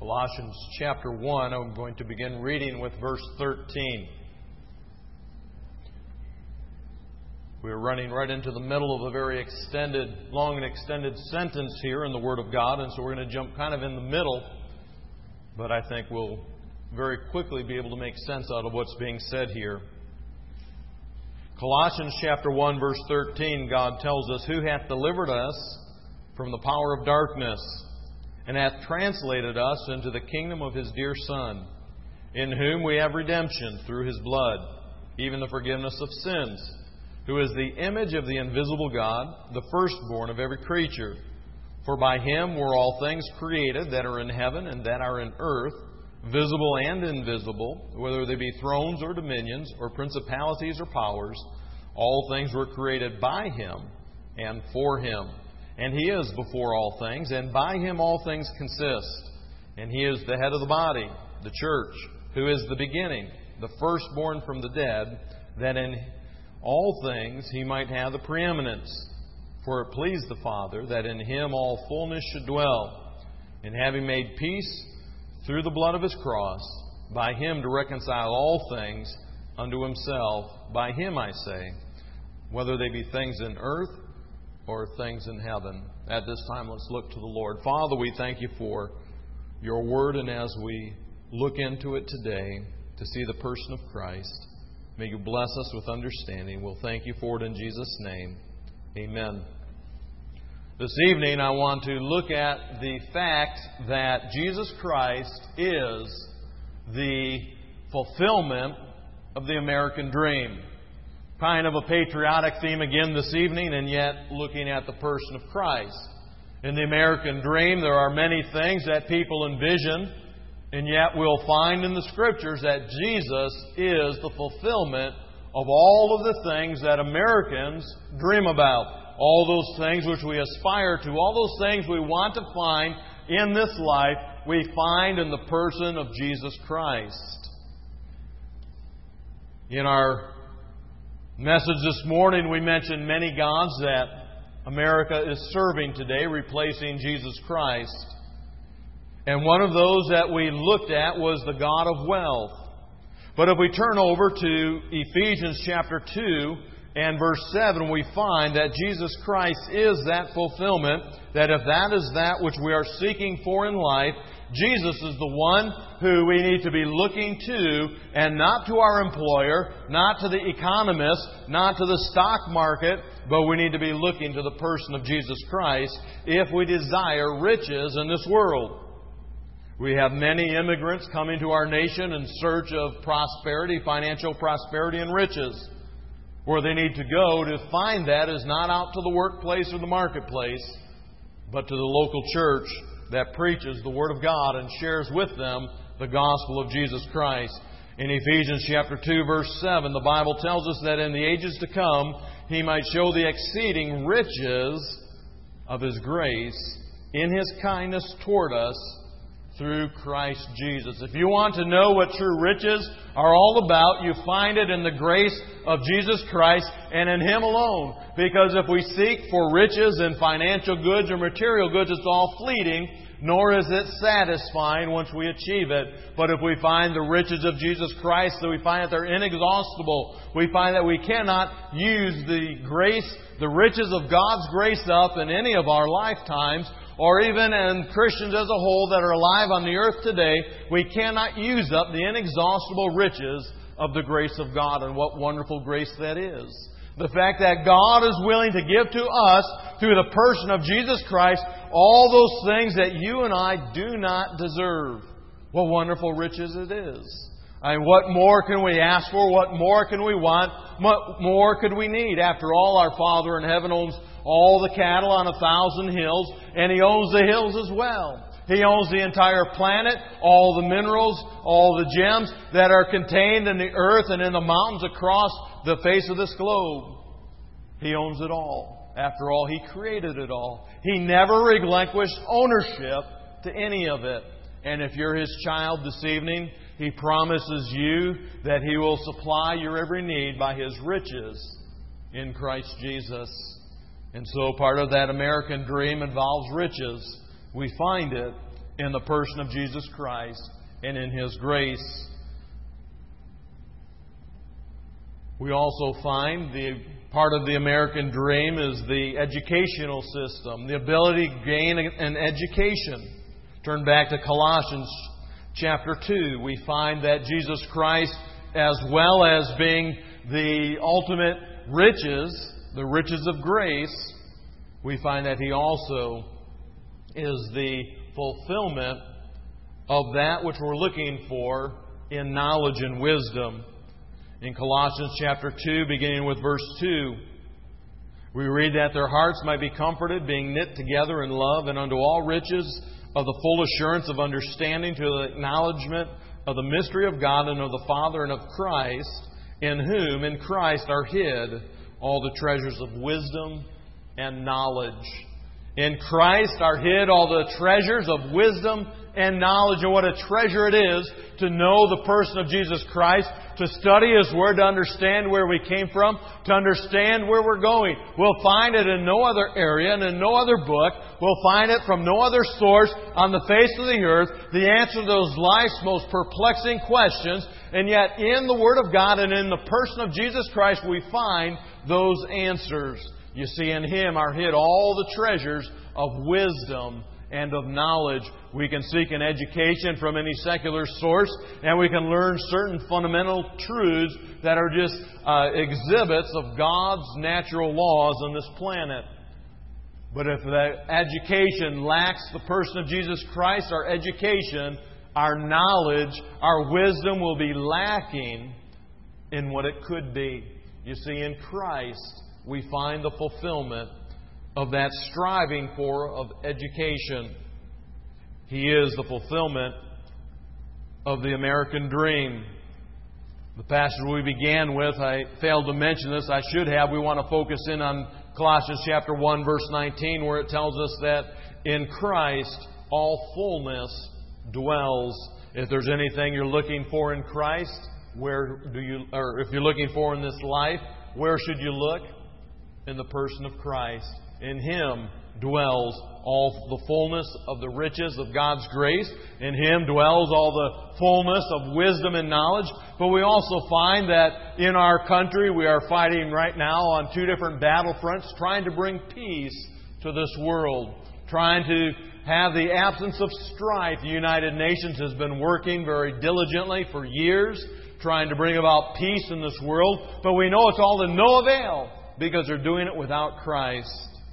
Colossians chapter 1, I'm going to begin reading with verse 13. We're running right into the middle of a very long and extended sentence here in the Word of God, and so we're going to jump kind of in the middle, but I think we'll very quickly be able to make sense out of what's being said here. Colossians chapter 1, verse 13, God tells us, "Who hath delivered us from the power of darkness, and hath translated us into the kingdom of His dear Son, in whom we have redemption through His blood, even the forgiveness of sins, who is the image of the invisible God, the firstborn of every creature. For by Him were all things created that are in heaven and that are in earth, visible and invisible, whether they be thrones or dominions, or principalities or powers. All things were created by Him and for Him. And He is before all things, and by Him all things consist. And He is the head of the body, the church, who is the beginning, the firstborn from the dead, that in all things He might have the preeminence. For it pleased the Father that in Him all fullness should dwell, and having made peace through the blood of His cross, by Him to reconcile all things unto Himself. By Him, I say, whether they be things in earth or things in heaven." At this time, let's look to the Lord. Father, we thank You for Your Word, and as we look into it today to see the person of Christ, may You bless us with understanding. We'll thank You for it in Jesus' name. Amen. This evening, I want to look at the fact that Jesus Christ is the fulfillment of the American dream. Kind of a patriotic theme again this evening, and yet looking at the person of Christ. In the American dream, there are many things that people envision, and yet we'll find in the Scriptures that Jesus is the fulfillment of all of the things that Americans dream about. All those things which we aspire to, all those things we want to find in this life, we find in the person of Jesus Christ. In our message this morning, we mentioned many gods that America is serving today, replacing Jesus Christ. And one of those that we looked at was the God of wealth. But if we turn over to Ephesians chapter 2 and verse 7, we find that Jesus Christ is that fulfillment, that if that is that which we are seeking for in life, Jesus is the one who we need to be looking to, and not to our employer, not to the economist, not to the stock market, but we need to be looking to the person of Jesus Christ if we desire riches in this world. We have many immigrants coming to our nation in search of prosperity, financial prosperity and riches. Where they need to go to find that is not out to the workplace or the marketplace, but to the local church that preaches the Word of God and shares with them the gospel of Jesus Christ. In Ephesians chapter 2, verse 7, the Bible tells us that in the ages to come, He might show the exceeding riches of His grace in His kindness toward us through Christ Jesus. If you want to know what true riches are all about, you find it in the grace of Jesus Christ and in Him alone. Because if we seek for riches in financial goods or material goods, it's all fleeting, nor is it satisfying once we achieve it. But if we find the riches of Jesus Christ, then we find that they're inexhaustible. We find that we cannot use the riches of God's grace up in any of our lifetimes, or even in Christians as a whole that are alive on the earth today. We cannot use up the inexhaustible riches of the grace of God. And what wonderful grace that is. The fact that God is willing to give to us, through the person of Jesus Christ, all those things that you and I do not deserve. What wonderful riches it is. And what more can we ask for? What more can we want? What more could we need? After all, our Father in heaven owns all the cattle on 1,000 hills, and He owns the hills as well. He owns the entire planet, all the minerals, all the gems that are contained in the earth and in the mountains across the face of this globe. He owns it all. After all, He created it all. He never relinquished ownership to any of it. And if you're His child this evening, He promises you that He will supply your every need by His riches in Christ Jesus. And so part of that American dream involves riches. We find it in the person of Jesus Christ and in His grace. We also find the part of the American dream is the educational system, the ability to gain an education. Turn back to Colossians chapter 2. We find that Jesus Christ, as well as being the ultimate riches, the riches of grace, we find that He also is the fulfillment of that which we're looking for in knowledge and wisdom. In Colossians chapter 2, beginning with verse 2, we read that their hearts might be comforted, being knit together in love, and unto all riches of the full assurance of understanding, to the acknowledgement of the mystery of God and of the Father and of Christ, in whom, in Christ, are hid all the treasures of wisdom and knowledge. In Christ are hid all the treasures of wisdom and knowledge. And what a treasure it is to know the person of Jesus Christ, to study His Word, to understand where we came from, to understand where we're going. We'll find it in no other area and in no other book. We'll find it from no other source on the face of the earth, the answer to those life's most perplexing questions. And yet in the Word of God and in the person of Jesus Christ, we find those answers. You see, in Him are hid all the treasures of wisdom and of knowledge. We can seek an education from any secular source, and we can learn certain fundamental truths that are just exhibits of God's natural laws on this planet. But if the education lacks the person of Jesus Christ, our education, our knowledge, our wisdom will be lacking in what it could be. You see, in Christ, we find the fulfillment of that striving for of education. He is the fulfillment of the American dream. The passage we began with, I failed to mention this, I should have. We want to focus in on Colossians chapter 1, verse 19, where it tells us that in Christ all fullness dwells. If there's anything you're looking for in Christ, if you're looking for in this life, where should you look? In the person of Christ. In Him dwells all the fullness of the riches of God's grace. In Him dwells all the fullness of wisdom and knowledge. But we also find that in our country we are fighting right now on two different battlefronts, trying to bring peace to this world, trying to have the absence of strife. The United Nations has been working very diligently for years, trying to bring about peace in this world. But we know it's all to no avail, because they're doing it without Christ.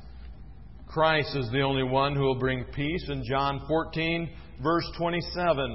Christ is the only one who will bring peace. In John 14, verse 27,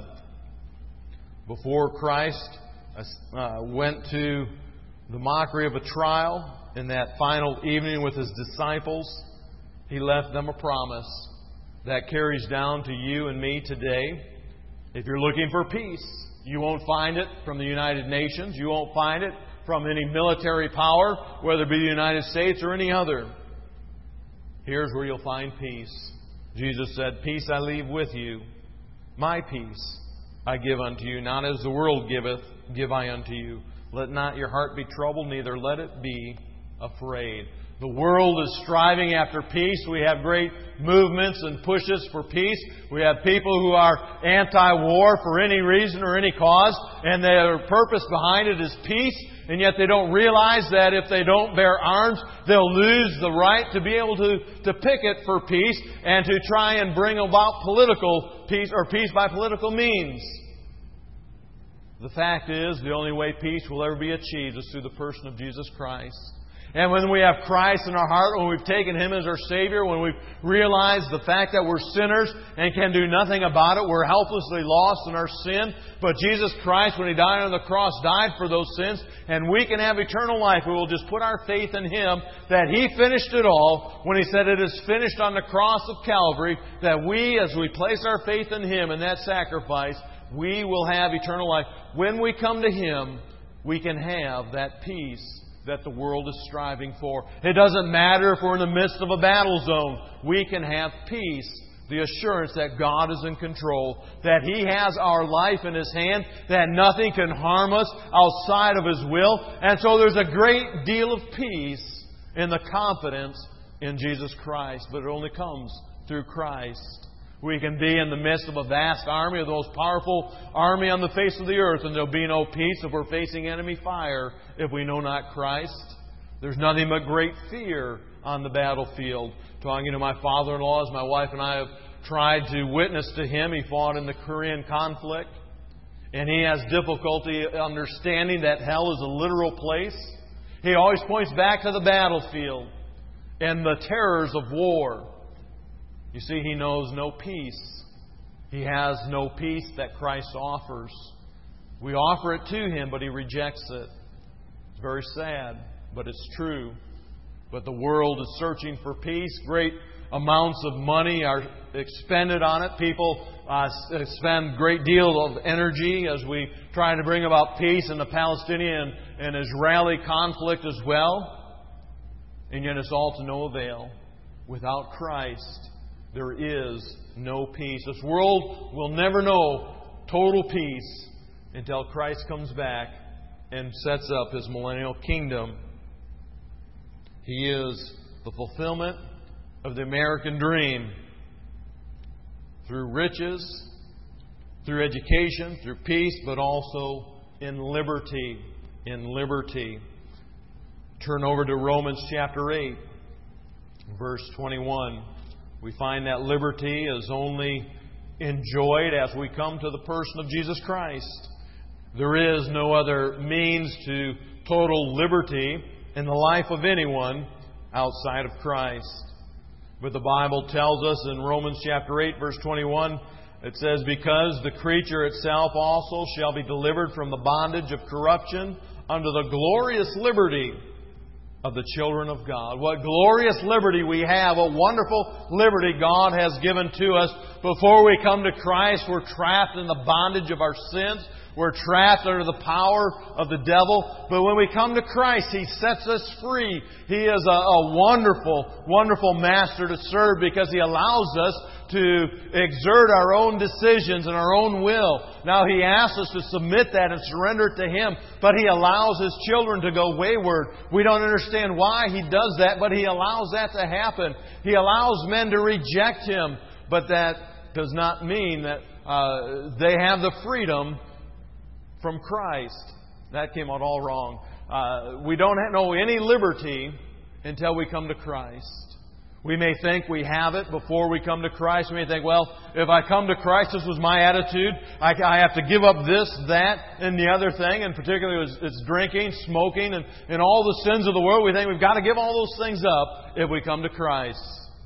before Christ went to the mockery of a trial in that final evening with His disciples, He left them a promise that carries down to you and me today. If you're looking for peace, you won't find it from the United Nations. You won't find it from any military power, whether it be the United States or any other. Here's where you'll find peace. Jesus said, "Peace I leave with you. My peace I give unto you. Not as the world giveth, give I unto you. Let not your heart be troubled, neither let it be afraid." The world is striving after peace. We have great movements and pushes for peace. We have people who are anti-war for any reason or any cause, and their purpose behind it is peace. And yet they don't realize that if they don't bear arms, they'll lose the right to be able to picket for peace and to try and bring about political peace or peace by political means. The fact is, the only way peace will ever be achieved is through the person of Jesus Christ. And when we have Christ in our heart, when we've taken Him as our Savior, when we've realized the fact that we're sinners and can do nothing about it, we're helplessly lost in our sin. But Jesus Christ, when He died on the cross, died for those sins, and we can have eternal life. We will just put our faith in Him, that He finished it all when He said it is finished on the cross of Calvary, that we, as we place our faith in Him and that sacrifice, we will have eternal life. When we come to Him, we can have that peace that the world is striving for. It doesn't matter if we're in the midst of a battle zone. We can have peace, the assurance that God is in control, that He has our life in His hand, that nothing can harm us outside of His will. And so there's a great deal of peace in the confidence in Jesus Christ. But it only comes through Christ. We can be in the midst of a vast army, of the most powerful army on the face of the earth, and there'll be no peace if we're facing enemy fire if we know not Christ. There's nothing but great fear on the battlefield. Talking to my father-in-law, as my wife and I have tried to witness to him, he fought in the Korean conflict, and he has difficulty understanding that hell is a literal place. He always points back to the battlefield and the terrors of war. You see, he knows no peace. He has no peace that Christ offers. We offer it to him, but he rejects it. It's very sad, but it's true. But the world is searching for peace. Great amounts of money are expended on it. People spend a great deal of energy as we try to bring about peace in the Palestinian and Israeli conflict as well. And yet it's all to no avail. Without Christ, there is no peace. This world will never know total peace until Christ comes back and sets up His millennial kingdom. He is the fulfillment of the American dream through riches, through education, through peace, but also in liberty. In liberty. Turn over to Romans chapter 8, verse 21. We find that liberty is only enjoyed as we come to the person of Jesus Christ. There is no other means to total liberty in the life of anyone outside of Christ. But the Bible tells us in Romans chapter 8, verse 21, it says, "Because the creature itself also shall be delivered from the bondage of corruption unto the glorious liberty of the children of God." What glorious liberty we have. What wonderful liberty God has given to us. Before we come to Christ, we're trapped in the bondage of our sins. We're trapped under the power of the devil. But when we come to Christ, He sets us free. He is a wonderful, wonderful Master to serve because He allows us to exert our own decisions and our own will. Now, He asks us to submit that and surrender it to Him, but He allows His children to go wayward. We don't understand why He does that, but He allows that to happen. He allows men to reject Him, but that does not mean that they have the freedom from Christ. That came out all wrong. We don't know any liberty until we come to Christ. We may think we have it before we come to Christ. We may think, well, if I come to Christ, this was my attitude. I have to give up this, that, and the other thing. And particularly it's drinking, smoking, and all the sins of the world. We think we've got to give all those things up if we come to Christ.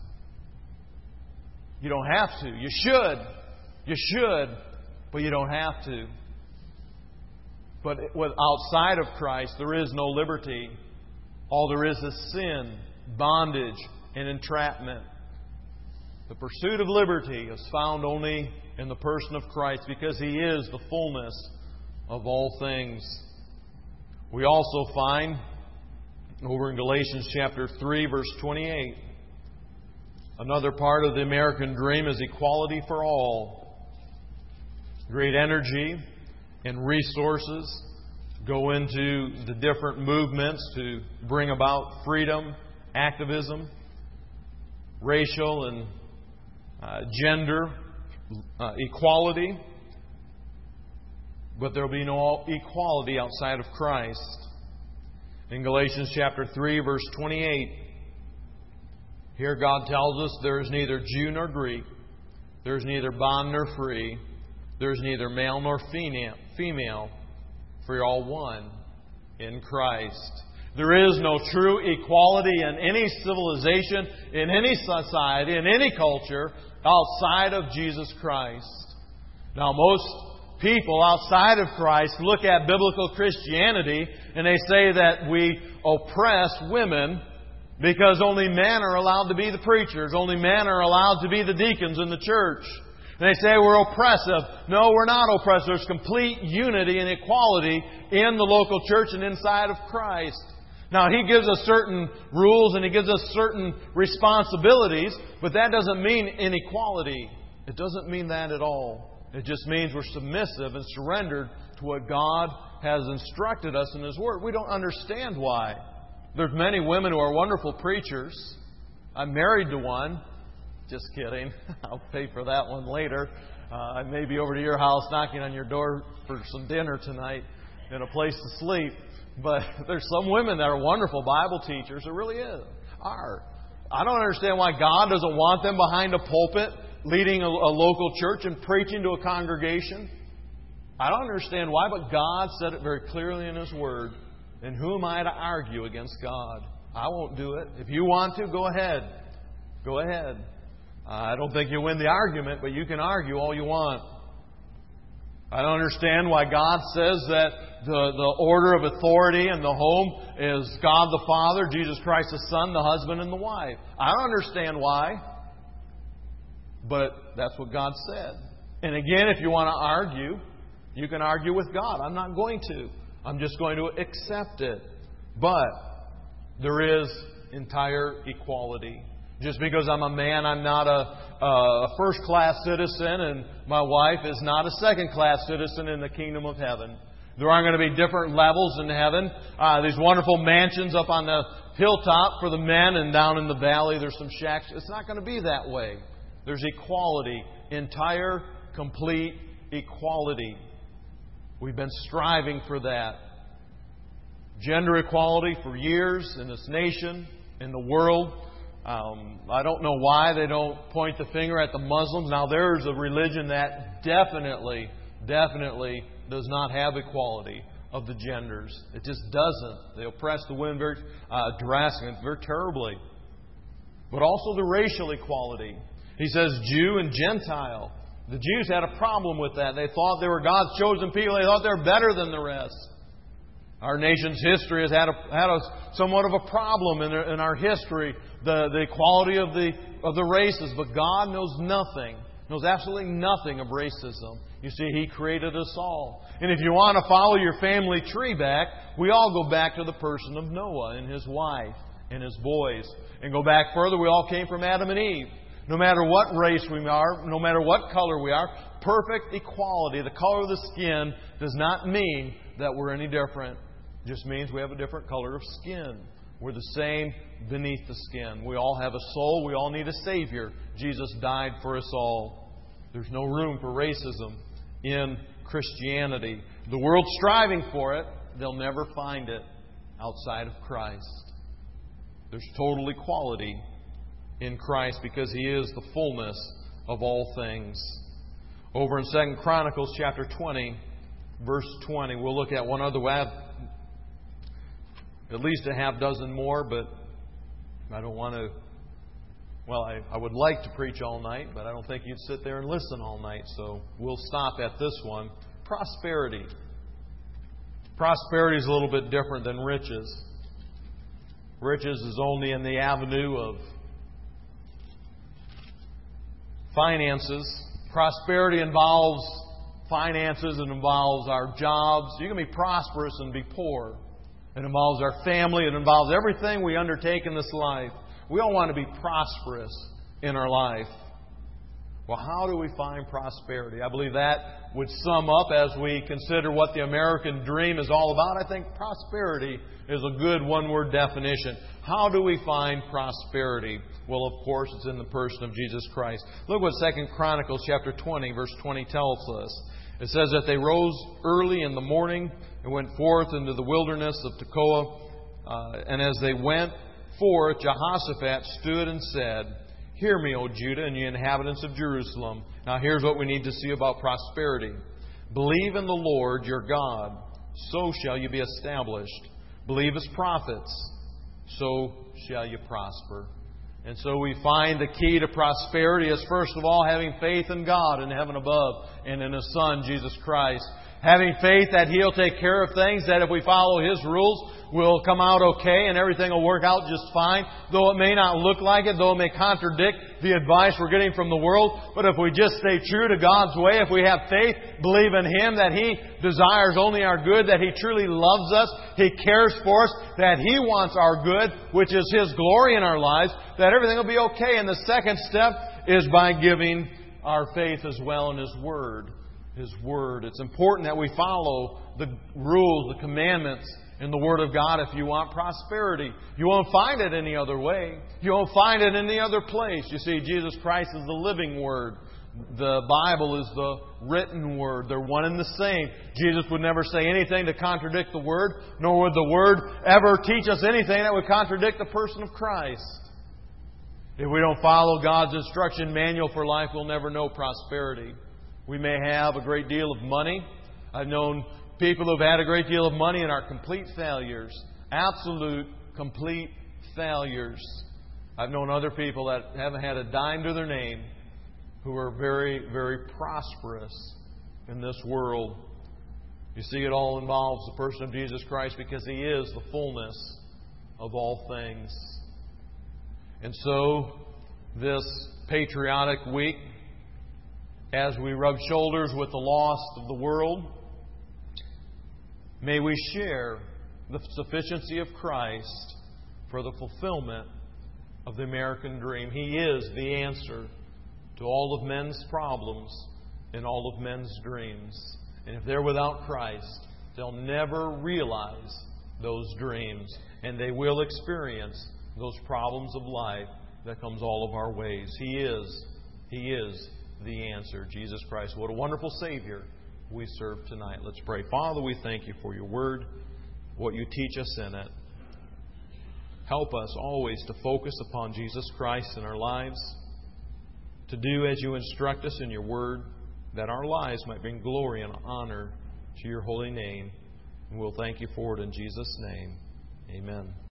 You don't have to. You should. You should, but you don't have to. But outside of Christ, there is no liberty. All there is sin, bondage, and entrapment. The pursuit of liberty is found only in the person of Christ because He is the fullness of all things. We also find over in Galatians chapter 3, verse 28, another part of the American dream is equality for all. Great energy and resources go into the different movements to bring about freedom, activism, racial and gender equality. But there will be no equality outside of Christ. In Galatians chapter 3, verse 28, here God tells us there is neither Jew nor Greek, there is neither bond nor free, there is neither male nor female, for you're all one in Christ. There is no true equality in any civilization, in any society, in any culture outside of Jesus Christ. Now, most people outside of Christ look at biblical Christianity and they say that we oppress women because only men are allowed to be the preachers, only men are allowed to be the deacons in the church. And they say we're oppressive. No, we're not oppressive. There's complete unity and equality in the local church and inside of Christ. Now, He gives us certain rules and He gives us certain responsibilities, but that doesn't mean inequality. It doesn't mean that at all. It just means we're submissive and surrendered to what God has instructed us in His Word. We don't understand why. There's many women who are wonderful preachers. I'm married to one. Just kidding. I'll pay for that one later. I may be over to your house knocking on your door for some dinner tonight and a place to sleep. But there's some women that are wonderful Bible teachers. There really are. I don't understand why God doesn't want them behind a pulpit leading a local church and preaching to a congregation. I don't understand why, but God said it very clearly in His Word. And who am I to argue against God? I won't do it. If you want to, go ahead. Go ahead. I don't think you'll win the argument, but you can argue all you want. I don't understand why God says that the order of authority in the home is God the Father, Jesus Christ the Son, the husband, and the wife. I don't understand why, but that's what God said. And again, if you want to argue, you can argue with God. I'm not going to. I'm just going to accept it. But there is entire equality. Just because I'm a man, I'm not a first-class citizen, and my wife is not a second-class citizen in the kingdom of heaven. There aren't going to be different levels in heaven. These wonderful mansions up on the hilltop for the men, and down in the valley there's some shacks. It's not going to be that way. There's equality. Entire, complete equality. We've been striving for that. Gender equality for years in this nation, in the world. I don't know why they don't point the finger at the Muslims. Now, there's a religion that definitely does not have equality of the genders. It just doesn't. They oppress the women very drastically, very terribly. But also the racial equality. He says Jew and Gentile. The Jews had a problem with that. They thought they were God's chosen people. They thought they were better than the rest. Our nation's history has had somewhat of a problem in our history, the equality of the races. But God knows absolutely nothing of racism. You see, He created us all. And if you want to follow your family tree back, we all go back to the person of Noah and his wife and his boys. And go back further, we all came from Adam and Eve. No matter what race we are, no matter what color we are, perfect equality. The color of the skin does not mean that we're any different. It just means we have a different color of skin. We're the same beneath the skin. We all have a soul. We all need a Savior. Jesus died for us all. There's no room for racism in Christianity. The world's striving for it. They'll never find it outside of Christ. There's total equality in Christ because He is the fullness of all things. Over in 2 Chronicles chapter 20, verse 20, we'll look at one other. We have at least a half dozen more, but I don't want to... Well, I would like to preach all night, but I don't think you'd sit there and listen all night, so we'll stop at this one. Prosperity. Prosperity is a little bit different than riches. Riches is only in the avenue of finances. Prosperity involves finances. It involves our jobs. You can be prosperous and be poor. It involves our family. It involves everything we undertake in this life. We all want to be prosperous in our life. Well, how do we find prosperity? I believe that would sum up as we consider what the American dream is all about. I think prosperity is a good one-word definition. How do we find prosperity? Well, of course, it's in the person of Jesus Christ. Look what 2 Chronicles chapter 20, verse 20 tells us. It says that they rose early in the morning and went forth into the wilderness of Tekoa. And as they went forth, Jehoshaphat stood and said, "Hear me, O Judah, and ye inhabitants of Jerusalem." Now here's what we need to see about prosperity. "Believe in the Lord your God, so shall you be established. Believe His prophets, so shall you prosper." And so we find the key to prosperity is, first of all, having faith in God in heaven above and in His Son, Jesus Christ. Having faith that He'll take care of things, that if we follow His rules, we'll come out okay and everything will work out just fine. Though it may not look like it, though it may contradict the advice we're getting from the world. But if we just stay true to God's way, if we have faith, believe in Him, that He desires only our good, that He truly loves us, He cares for us, that He wants our good, which is His glory in our lives, that everything will be okay. And the second step is by giving our faith as well in His Word. His Word. It's important that we follow the rules, the commandments in the Word of God if you want prosperity. You won't find it any other way. You won't find it any other place. You see, Jesus Christ is the living Word. The Bible is the written Word. They're one and the same. Jesus would never say anything to contradict the Word, nor would the Word ever teach us anything that would contradict the person of Christ. If we don't follow God's instruction manual for life, we'll never know prosperity. We may have a great deal of money. I've known people who've had a great deal of money and are complete failures. Absolute, complete failures. I've known other people that haven't had a dime to their name who are very, very prosperous in this world. You see, it all involves the person of Jesus Christ because He is the fullness of all things. And so, this patriotic week, as we rub shoulders with the lost of the world, may we share the sufficiency of Christ for the fulfillment of the American dream. He is the answer to all of men's problems and all of men's dreams. And if they're without Christ, they'll never realize those dreams. And they will experience those problems of life that comes all of our ways. He is the answer, Jesus Christ. What a wonderful Savior we serve tonight. Let's pray. Father, we thank You for Your Word, what You teach us in it. Help us always to focus upon Jesus Christ in our lives, to do as You instruct us in Your Word, that our lives might bring glory and honor to Your holy name. And we'll thank You for it in Jesus' name. Amen.